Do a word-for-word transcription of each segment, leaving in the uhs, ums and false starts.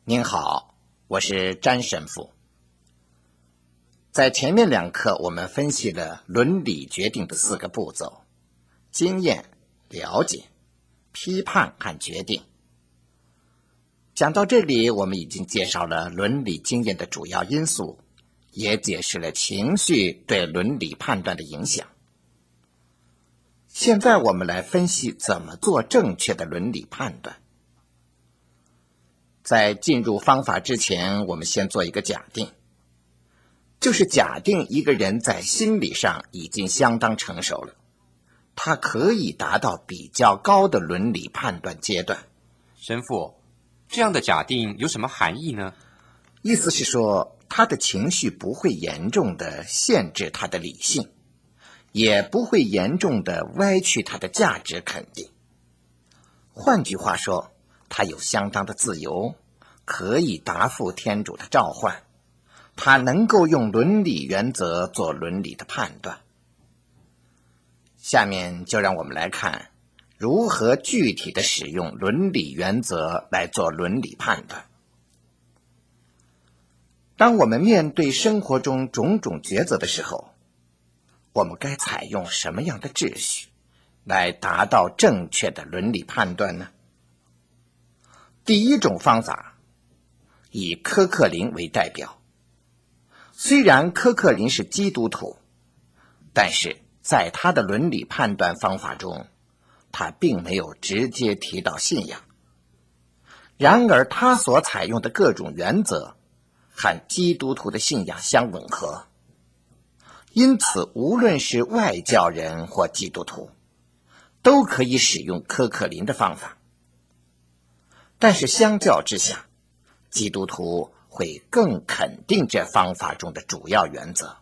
您好，我是詹神父。在前面两课我们分析了伦理决定的四个步骤：经验、了解、批判和决定。讲到这里，我们已经介绍了伦理经验的主要因素，也解释了情绪对伦理判断的影响。现在我们来分析怎么做正确的伦理判断。在进入方法之前，我们先做一个假定，就是假定一个人在心理上已经相当成熟了，他可以达到比较高的伦理判断阶段。 神父，这样的假定有什么含义呢？ 意思是说，他的情绪不会严重地限制他的理性，也不会严重地歪曲他的价值肯定。换句话说，他有相当的自由，可以答复天主的召唤，他能够用伦理原则做伦理的判断。下面就让我们来看如何具体地使用伦理原则来做伦理判断。当我们面对生活中种种抉择的时候，我们该采用什么样的秩序来达到正确的伦理判断呢？第一种方法，以科克林为代表。虽然科克林是基督徒，但是在他的伦理判断方法中，他并没有直接提到信仰。然而他所采用的各种原则和基督徒的信仰相吻合，因此无论是外教人或基督徒，都可以使用科克林的方法。但是相较之下，基督徒会更肯定这方法中的主要原则。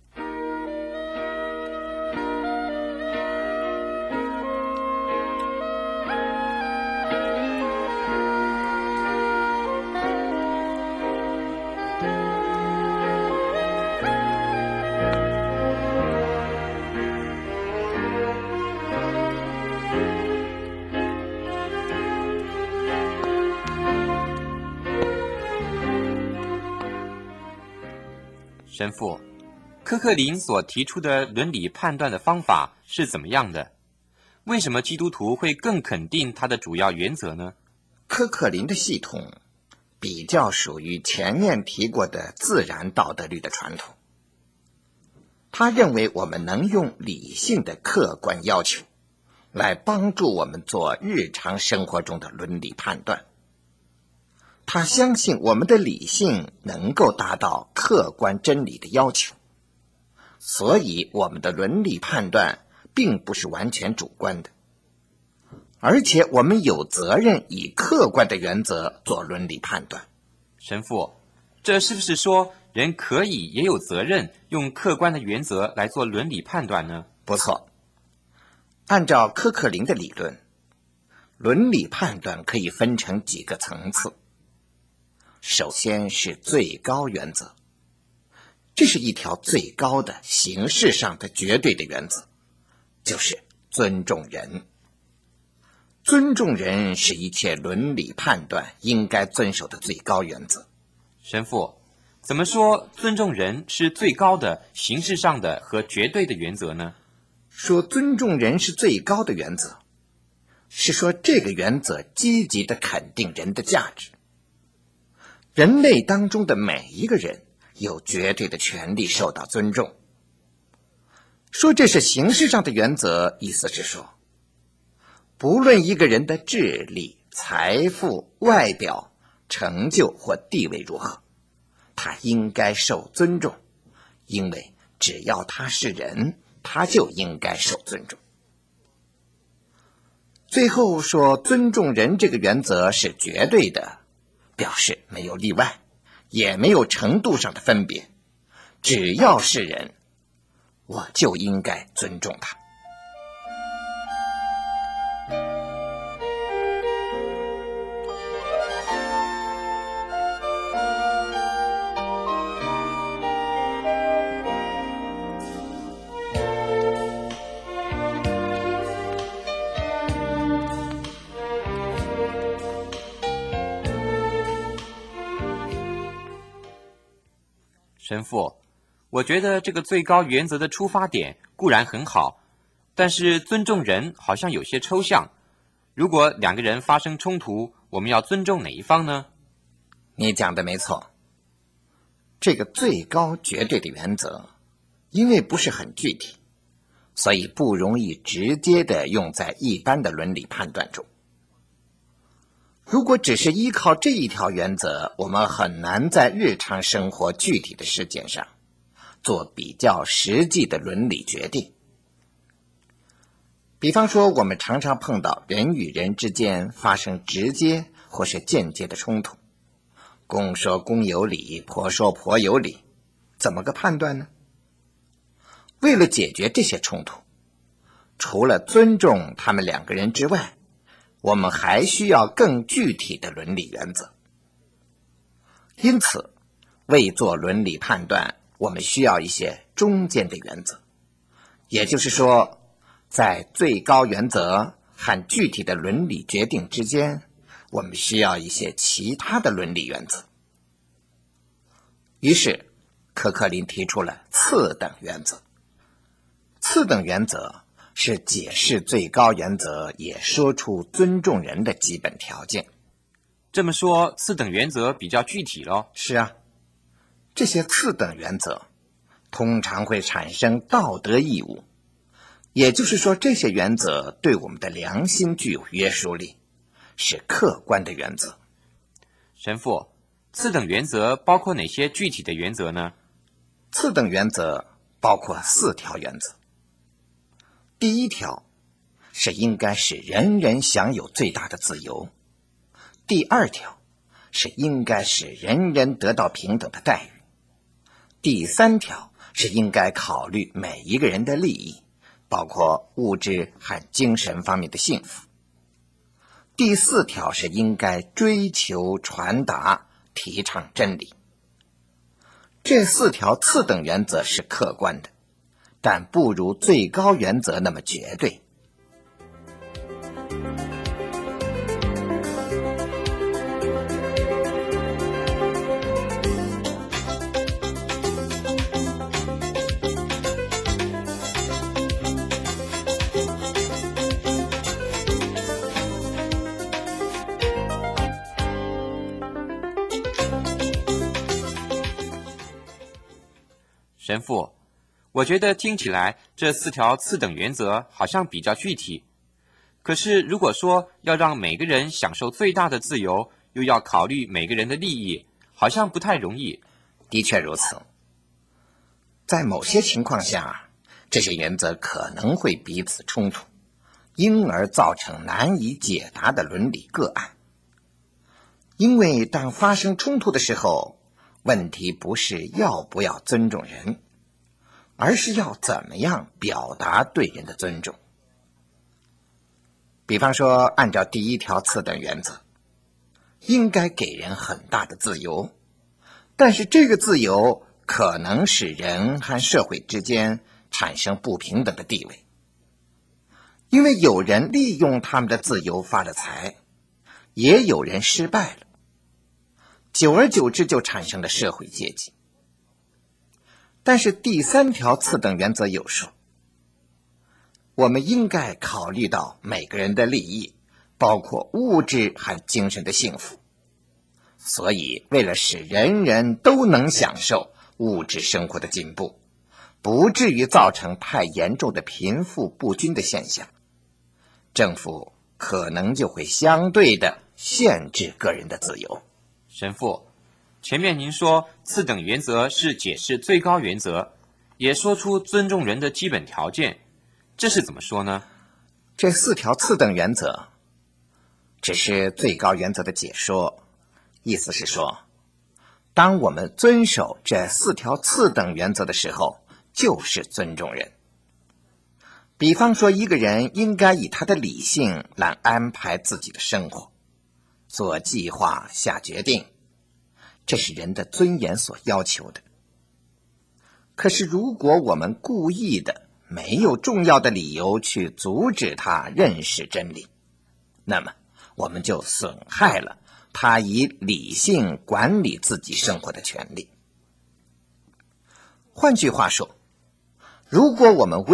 神父，科克林所提出的伦理判断的方法是怎么样的？为什么基督徒会更肯定他的主要原则呢？ 科克林的系统比较属于前面提过的自然道德律的传统。他认为我们能用理性的客观要求来帮助我们做日常生活中的伦理判断。他相信我们的理性能够达到客观真理的要求，所以我们的伦理判断并不是完全主观的，而且我们有责任以客观的原则做伦理判断。 神父，这是不是说人可以也有责任用客观的原则来做伦理判断呢？ 不错，按照科克林的理论，伦理判断可以分成几个层次。首先是最高原则，这是一条最高的形式上的绝对的原则，就是尊重人。尊重人是一切伦理判断应该遵守的最高原则。 神父，怎么说尊重人是最高的形式上的和绝对的原则呢？ 说尊重人是最高的原则，是说这个原则积极地肯定人的价值。人类当中的每一个人有绝对的权利受到尊重。说这是形式上的原则，意思是说，不论一个人的智力、财富、外表、成就或地位如何，他应该受尊重，因为只要他是人，他就应该受尊重。最后说尊重人这个原则是绝对的，表示没有例外，也没有程度上的分别，只要是人，我就应该尊重他。 神父，我觉得这个最高原则的出发点固然很好，但是尊重人好像有些抽象。如果两个人发生冲突，我们要尊重哪一方呢？ 你讲的没错。这个最高绝对的原则，因为不是很具体，所以不容易直接的用在一般的伦理判断中。如果只是依靠这一条原则，我们很难在日常生活具体的事件上做比较实际的伦理决定。比方说，我们常常碰到人与人之间发生直接或是间接的冲突，公说公有理，婆说婆有理，怎么个判断呢？为了解决这些冲突，除了尊重他们两个人之外，我们还需要更具体的伦理原则。因此，为做伦理判断，我们需要一些中间的原则。也就是说，在最高原则和具体的伦理决定之间，我们需要一些其他的伦理原则。于是，科克林提出了次等原则。次等原则是解释最高原则，也说出尊重人的基本条件。 这么说，次等原则比较具体咯。 是啊，这些次等原则通常会产生道德义务，也就是说，这些原则对我们的良心具有约束力，是客观的原则。 神父，次等原则包括哪些具体的原则呢？ 次等原则包括四条原则。第一条是应该使人人享有最大的自由。第二条是应该使人人得到平等的待遇。第三条是应该考虑每一个人的利益，包括物质和精神方面的幸福。第四条是应该追求、传达、提倡真理。这四条次等原则是客观的，但不如最高原则那么绝对。 神父，我觉得听起来这四条次等原则好像比较具体。可是如果说要让每个人享受最大的自由，又要考虑每个人的利益，好像不太容易。 的确如此。在某些情况下，这些原则可能会彼此冲突，因而造成难以解答的伦理个案。因为当发生冲突的时候，问题不是要不要尊重人，而是要怎么样表达对人的尊重。比方说，按照第一条次等原则，应该给人很大的自由，但是这个自由可能使人和社会之间产生不平等的地位，因为有人利用他们的自由发了财，也有人失败了，久而久之就产生了社会阶级。但是第三条次等原则有说，我们应该考虑到每个人的利益，包括物质和精神的幸福。所以为了使人人都能享受物质生活的进步，不至于造成太严重的贫富不均的现象，政府可能就会相对的限制个人的自由。 神父，前面您说次等原则是解释最高原则，也说出尊重人的基本条件，这是怎么说呢？ 这四条次等原则只是最高原则的解说，意思是说，当我们遵守这四条次等原则的时候，就是尊重人。比方说，一个人应该以他的理性来安排自己的生活，做计划、下决定，这是人的尊严所要求的。可是如果我们故意的没有重要的理由去阻止他认识真理，那么我们就损害了他以理性管理自己生活的权利。 换句话说，如果我们